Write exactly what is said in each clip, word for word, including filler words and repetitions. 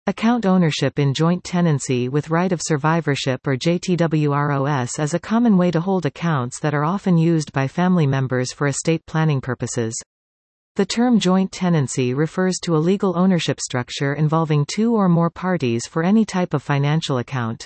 Account ownership in joint tenancy with right of survivorship or J T W R O S is a common way to hold accounts that are often used by family members for estate planning purposes. The term joint tenancy refers to a legal ownership structure involving two or more parties for any type of financial account.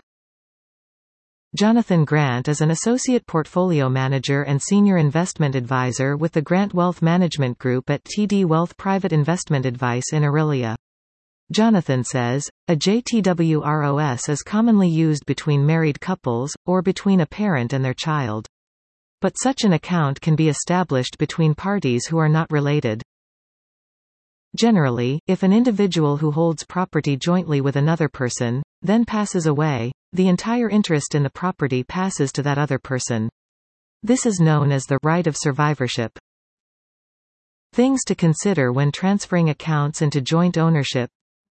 Jonathan Grant is an associate portfolio manager and senior investment advisor with the Grant Wealth Management Group at T D Wealth Private Investment Advice in Orillia. Jonathan says, a J T W R O S is commonly used between married couples, or between a parent and their child. But such an account can be established between parties who are not related. Generally, if an individual who holds property jointly with another person, then passes away, the entire interest in the property passes to that other person. This is known as the right of survivorship. Things to consider when transferring accounts into joint ownership.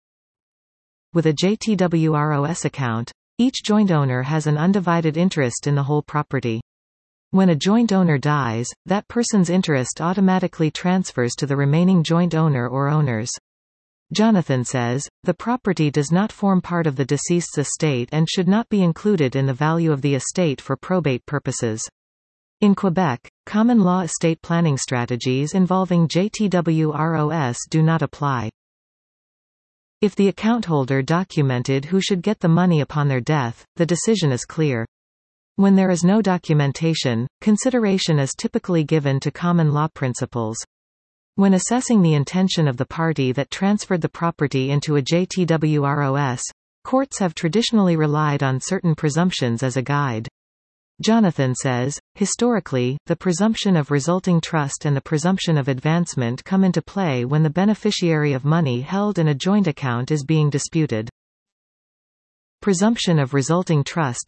With a J T W R O S account, each joint owner has an undivided interest in the whole property. When a joint owner dies, that person's interest automatically transfers to the remaining joint owner or owners. Jonathan says, the property does not form part of the deceased's estate and should not be included in the value of the estate for probate purposes. In Quebec, common law estate planning strategies involving J T W R O S do not apply. If the account holder documented who should get the money upon their death, the decision is clear. When there is no documentation, consideration is typically given to common law principles. When assessing the intention of the party that transferred the property into a J T W R O S, courts have traditionally relied on certain presumptions as a guide. Jonathan says, historically, the presumption of resulting trust and the presumption of advancement come into play when the beneficiary of money held in a joint account is being disputed. Presumption of resulting trust.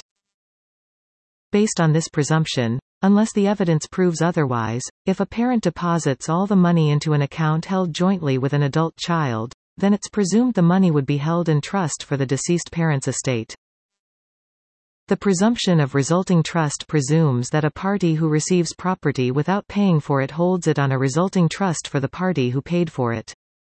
Based on this presumption, unless the evidence proves otherwise, if a parent deposits all the money into an account held jointly with an adult child, then it's presumed the money would be held in trust for the deceased parent's estate. The presumption of resulting trust presumes that a party who receives property without paying for it holds it on a resulting trust for the party who paid for it.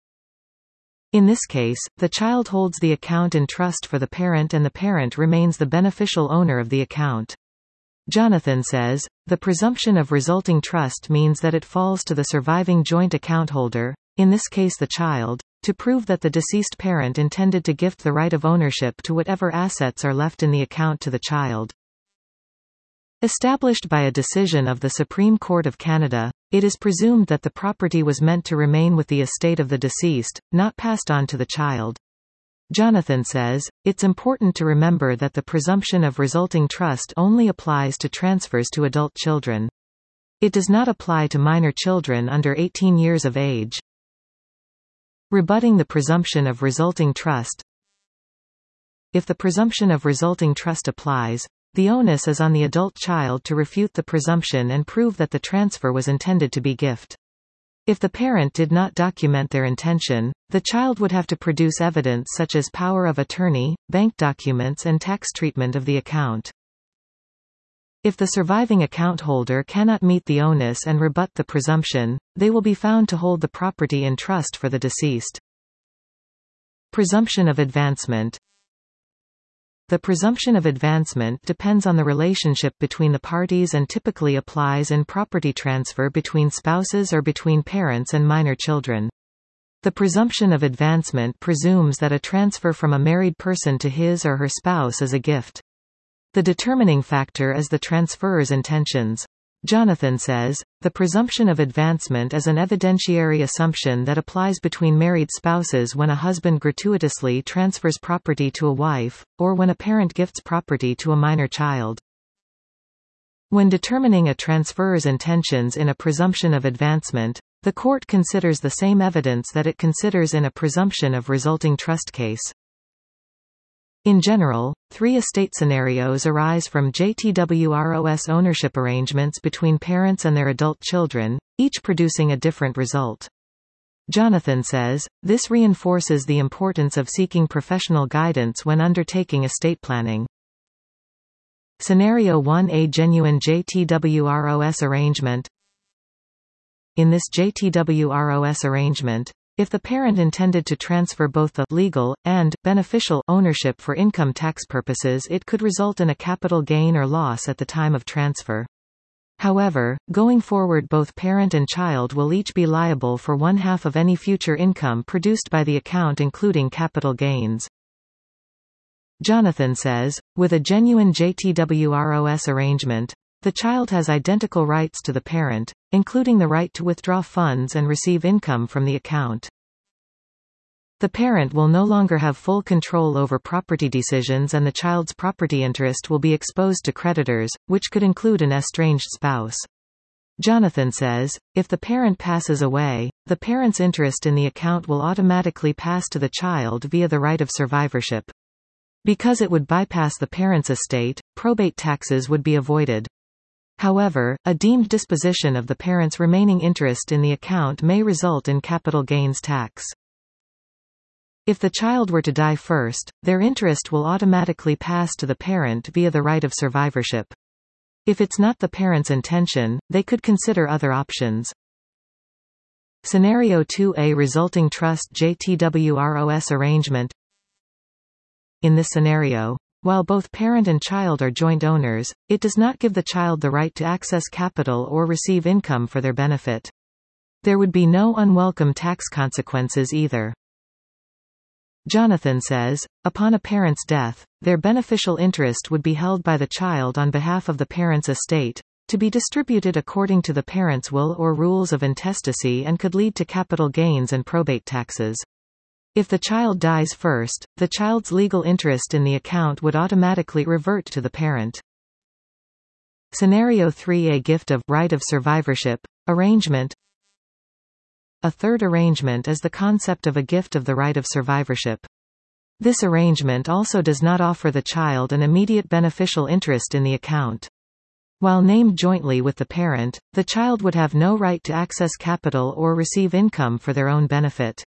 In this case, the child holds the account in trust for the parent and the parent remains the beneficial owner of the account. Jonathan says, the presumption of resulting trust means that it falls to the surviving joint account holder, in this case the child, to prove that the deceased parent intended to gift the right of ownership to whatever assets are left in the account to the child. Established by a decision of the Supreme Court of Canada, it is presumed that the property was meant to remain with the estate of the deceased, not passed on to the child. Jonathan says, it's important to remember that the presumption of resulting trust only applies to transfers to adult children. It does not apply to minor children under eighteen years of age. Rebutting the presumption of resulting trust. If the presumption of resulting trust applies, the onus is on the adult child to refute the presumption and prove that the transfer was intended to be gift. If the parent did not document their intention, the child would have to produce evidence such as power of attorney, bank documents and tax treatment of the account. If the surviving account holder cannot meet the onus and rebut the presumption, they will be found to hold the property in trust for the deceased. Presumption of advancement. The presumption of advancement depends on the relationship between the parties and typically applies in property transfer between spouses or between parents and minor children. The presumption of advancement presumes that a transfer from a married person to his or her spouse is a gift. The determining factor is the transferor's intentions. Jonathan says, the presumption of advancement is an evidentiary assumption that applies between married spouses when a husband gratuitously transfers property to a wife, or when a parent gifts property to a minor child. When determining a transferor's intentions in a presumption of advancement, the court considers the same evidence that it considers in a presumption of resulting trust case. In general, three estate scenarios arise from J T W R O S ownership arrangements between parents and their adult children, each producing a different result. Jonathan says, this reinforces the importance of seeking professional guidance when undertaking estate planning. Scenario one: A genuine J T W R O S arrangement. In this J T W R O S arrangement, If the parent intended to transfer both the legal and beneficial ownership for income tax purposes, it could result in a capital gain or loss at the time of transfer. However, going forward, both parent and child will each be liable for one half of any future income produced by the account, including capital gains. Jonathan says, with a genuine J T W R O S arrangement, the child has identical rights to the parent, including the right to withdraw funds and receive income from the account. The parent will no longer have full control over property decisions, and the child's property interest will be exposed to creditors, which could include an estranged spouse. Jonathan says, if the parent passes away, the parent's interest in the account will automatically pass to the child via the right of survivorship. Because it would bypass the parent's estate, probate taxes would be avoided. However, a deemed disposition of the parent's remaining interest in the account may result in capital gains tax. If the child were to die first, their interest will automatically pass to the parent via the right of survivorship. If it's not the parent's intention, they could consider other options. Scenario two A, resulting trust J T W R O S arrangement. In this scenario, while both parent and child are joint owners, it does not give the child the right to access capital or receive income for their benefit. There would be no unwelcome tax consequences either. Jonathan says, upon a parent's death, their beneficial interest would be held by the child on behalf of the parent's estate, to be distributed according to the parent's will or rules of intestacy, and could lead to capital gains and probate taxes. If the child dies first, the child's legal interest in the account would automatically revert to the parent. Scenario three A, gift of right of survivorship arrangement. A third arrangement is the concept of a gift of the right of survivorship. This arrangement also does not offer the child an immediate beneficial interest in the account. While named jointly with the parent, the child would have no right to access capital or receive income for their own benefit.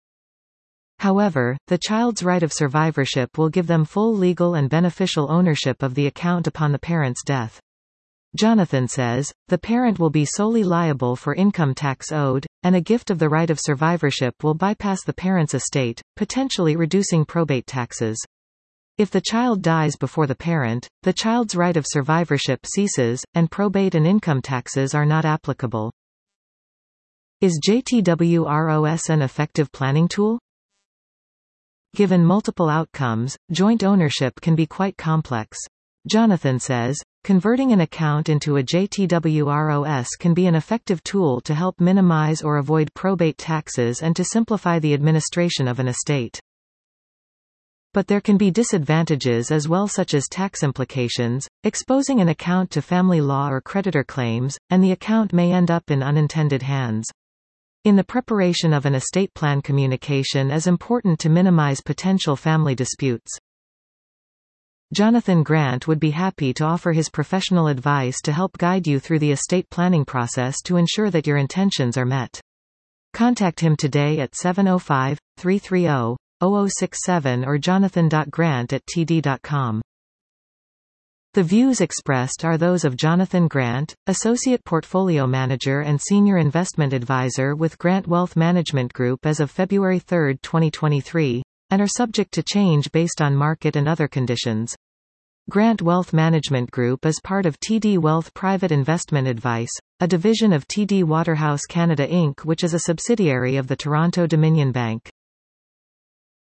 However, the child's right of survivorship will give them full legal and beneficial ownership of the account upon the parent's death. Jonathan says, the parent will be solely liable for income tax owed, and a gift of the right of survivorship will bypass the parent's estate, potentially reducing probate taxes. If the child dies before the parent, the child's right of survivorship ceases, and probate and income taxes are not applicable. Is J T W R O S an effective planning tool? Given multiple outcomes, joint ownership can be quite complex. Jonathan says, converting an account into a J T W R O S can be an effective tool to help minimize or avoid probate taxes and to simplify the administration of an estate. But there can be disadvantages as well, such as tax implications, exposing an account to family law or creditor claims, and the account may end up in unintended hands. In the preparation of an estate plan, communication is important to minimize potential family disputes. Jonathan Grant would be happy to offer his professional advice to help guide you through the estate planning process to ensure that your intentions are met. Contact him today at seven oh five, three three zero, zero zero six seven or jonathan dot grant at t d dot com. The views expressed are those of Jonathan Grant, Associate Portfolio Manager and Senior Investment Advisor with Grant Wealth Management Group as of February third, twenty twenty-three, and are subject to change based on market and other conditions. Grant Wealth Management Group is part of T D Wealth Private Investment Advice, a division of T D Waterhouse Canada Incorporated, which is a subsidiary of the Toronto Dominion Bank.